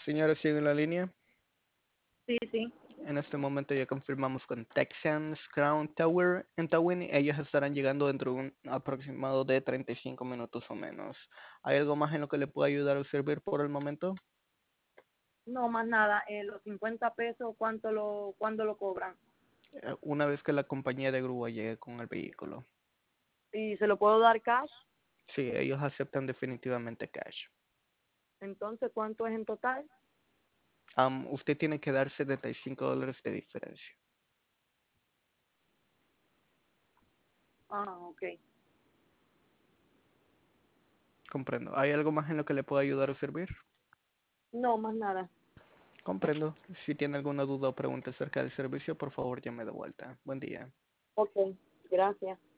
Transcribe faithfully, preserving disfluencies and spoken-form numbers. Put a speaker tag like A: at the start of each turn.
A: Señora, sigue en la línea.
B: Sí, sí.
A: En este momento ya confirmamos con Texans Crown Tower en Tawin. Ellos estarán llegando dentro de un aproximado de treinta y cinco minutos o menos. ¿Hay algo más en lo que le pueda ayudar o servir por el momento?
B: No, más nada. Eh, los cincuenta pesos, ¿cuánto lo, ¿cuándo lo cobran?
A: Eh, Una vez que la compañía de grúa llegue con el vehículo.
B: ¿Y se lo puedo dar cash?
A: Sí, ellos aceptan definitivamente cash.
B: Entonces, ¿cuánto es en total?
A: Am, usted tiene que dar setenta y cinco dólares de diferencia.
B: Ah, ok.
A: Comprendo. ¿Hay algo más en lo que le pueda ayudar o servir?
B: No, más nada.
A: Comprendo. Si tiene alguna duda o pregunta acerca del servicio, por favor llame de vuelta. Buen día.
B: Ok, gracias.